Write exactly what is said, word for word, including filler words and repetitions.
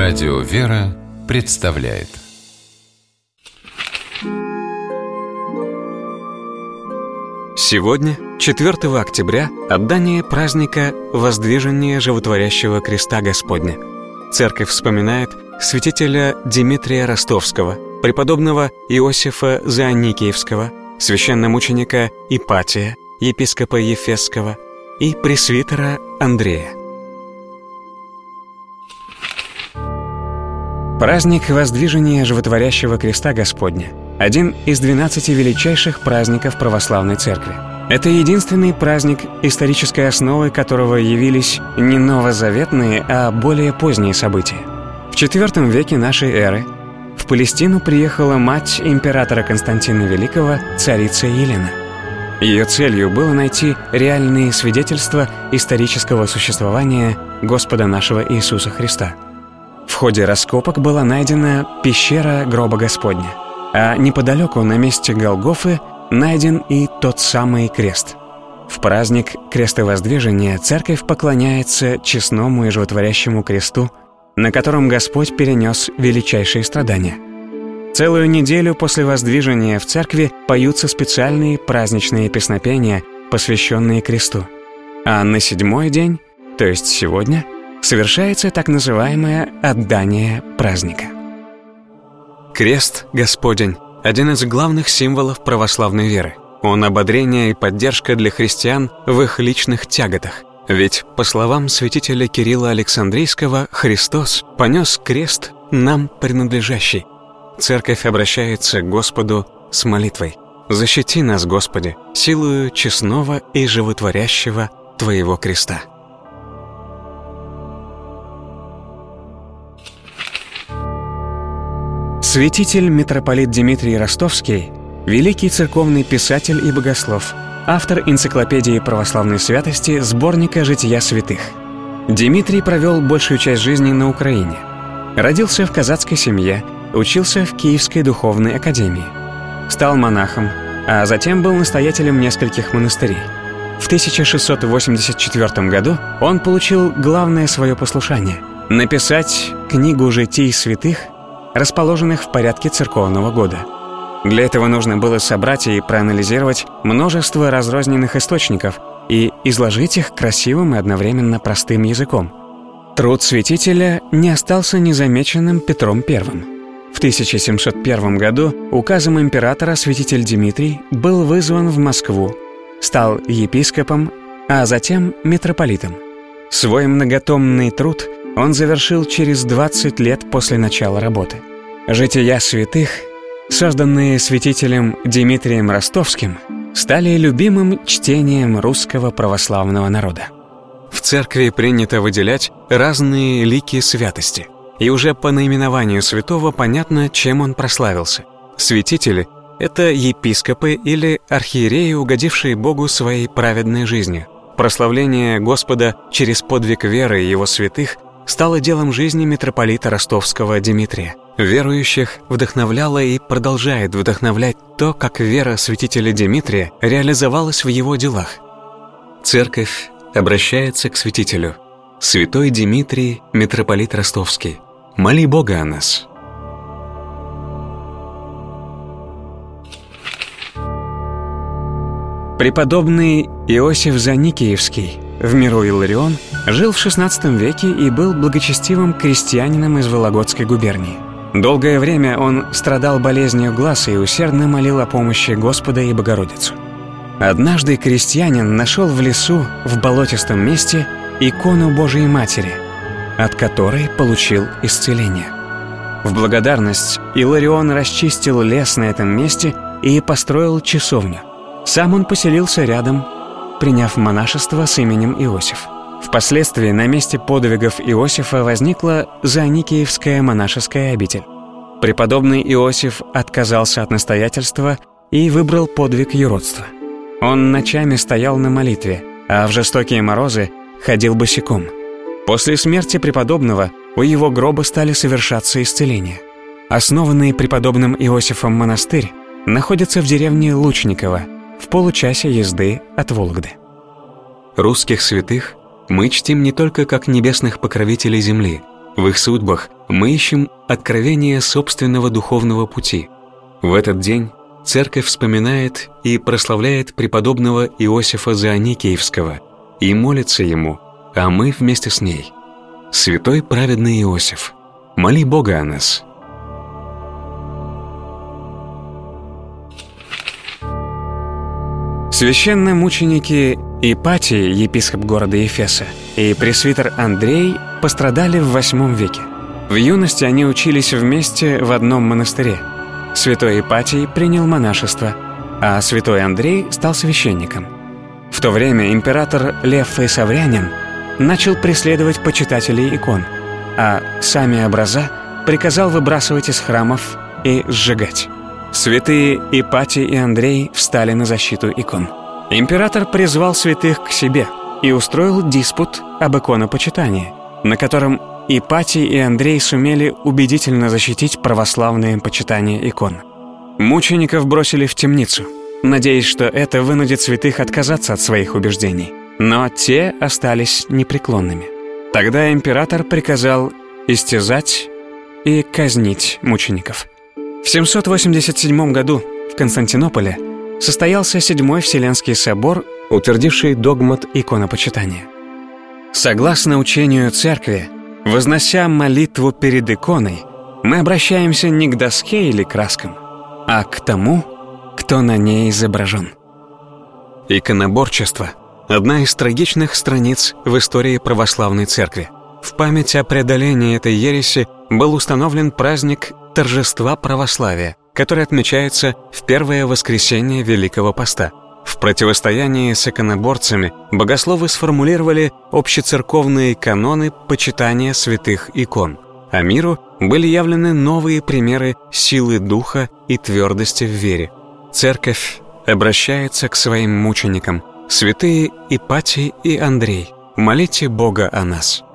Радио «Вера» представляет. Сегодня, четвёртого октября, отдание праздника Воздвижения Животворящего Креста Господня. Церковь вспоминает святителя Димитрия Ростовского, преподобного Иосифа Зооникиевского, священномученика Ипатия, епископа Ефесского и пресвитера Андрея. Праздник Воздвижения Животворящего Креста Господня – один из двенадцати величайших праздников православной церкви. Это единственный праздник, исторической основой которого явились не новозаветные, а более поздние события. В четвёртом веке нашей эры в Палестину приехала мать императора Константина Великого, царица Елена. Ее целью было найти реальные свидетельства исторического существования Господа нашего Иисуса Христа. В ходе раскопок была найдена пещера гроба Господня, а неподалеку на месте Голгофы найден и тот самый крест. В праздник Крестовоздвижения церковь поклоняется честному и животворящему кресту, на котором Господь перенес величайшие страдания. Целую неделю после воздвижения в церкви поются специальные праздничные песнопения, посвященные кресту. А на седьмой день, то есть сегодня, совершается так называемое отдание праздника. Крест Господень – один из главных символов православной веры. Он ободрение и поддержка для христиан в их личных тяготах. Ведь, по словам святителя Кирилла Александрийского, Христос понес крест нам принадлежащий. Церковь обращается к Господу с молитвой: «Защити нас, Господи, силою честного и животворящего Твоего креста». Святитель митрополит Димитрий Ростовский – великий церковный писатель и богослов, автор энциклопедии православной святости, сборника «Жития святых». Димитрий провел большую часть жизни на Украине. Родился в казацкой семье, учился в Киевской духовной академии. Стал монахом, а затем был настоятелем нескольких монастырей. В тысяча шестьсот восемьдесят четвёртом году он получил главное свое послушание – написать книгу «Житий святых», расположенных в порядке церковного года. Для этого нужно было собрать и проанализировать множество разрозненных источников и изложить их красивым и одновременно простым языком. Труд святителя не остался незамеченным Петром Первым. В тысяча семьсот первом году указом императора святитель Димитрий был вызван в Москву, стал епископом, а затем митрополитом. Свой многотомный труд он завершил через двадцать лет после начала работы. «Жития святых», созданные святителем Димитрием Ростовским, стали любимым чтением русского православного народа. В церкви принято выделять разные лики святости, и уже по наименованию святого понятно, чем он прославился. Святители – это епископы или архиереи, угодившие Богу своей праведной жизнью. Прославление Господа через подвиг веры Его святых стало делом жизни митрополита Ростовского Димитрия. Верующих вдохновляло и продолжает вдохновлять то, как вера святителя Димитрия реализовалась в его делах. Церковь обращается к святителю: «Святой Димитрий, митрополит Ростовский, моли Бога о нас». Преподобный Иосиф Зооникиевский, в миру Иларион, жил в шестнадцатом веке и был благочестивым крестьянином из Вологодской губернии. Долгое время он страдал болезнью глаз и усердно молил о помощи Господа и Богородицу. Однажды крестьянин нашел в лесу, в болотистом месте, икону Божией Матери, от которой получил исцеление. В благодарность Иларион расчистил лес на этом месте и построил часовню. Сам он поселился рядом, приняв монашество с именем Иосиф. Впоследствии на месте подвигов Иосифа возникла Зооникиевская монашеская обитель. Преподобный Иосиф отказался от настоятельства и выбрал подвиг юродства. Он ночами стоял на молитве, а в жестокие морозы ходил босиком. После смерти преподобного у его гроба стали совершаться исцеления. Основанный преподобным Иосифом монастырь находится в деревне Лучниково, в получасе езды от Вологды. Русских святых мы чтим не только как небесных покровителей земли, В их судьбах мы ищем откровение собственного духовного пути. В этот день Церковь вспоминает и прославляет преподобного Иосифа Зооникиевского и молится ему, а мы вместе с ней. Святой праведный Иосиф, моли Бога о нас. Священномученики Ипатий, епископ города Ефеса, и пресвитер Андрей пострадали в восьмом веке. В юности они учились вместе в одном монастыре. Святой Ипатий принял монашество, а святой Андрей стал священником. В то время император Лев Фессаврянин начал преследовать почитателей икон, а сами образа приказал выбрасывать из храмов и сжигать. Святые Ипатий и Андрей встали на защиту икон. Император призвал святых к себе и устроил диспут об иконопочитании, на котором Ипатий и Андрей сумели убедительно защитить православное почитание икон. Мучеников бросили в темницу, надеясь, что это вынудит святых отказаться от своих убеждений. Но те остались непреклонными. Тогда император приказал истязать и казнить мучеников. В семьсот восемьдесят седьмом году в Константинополе состоялся Седьмой Вселенский собор, утвердивший догмат иконопочитания. Согласно учению Церкви, вознося молитву перед иконой, мы обращаемся не к доске или краскам, а к тому, кто на ней изображен. Иконоборчество – одна из трагичных страниц в истории православной церкви. В память о преодолении этой ереси был установлен праздник торжества православия, который отмечается в первое воскресенье Великого Поста. В противостоянии с иконоборцами богословы сформулировали общецерковные каноны почитания святых икон, а миру были явлены новые примеры силы духа и твердости в вере. Церковь обращается к своим мученикам: святые Ипатий и Андрей, молите Бога о нас.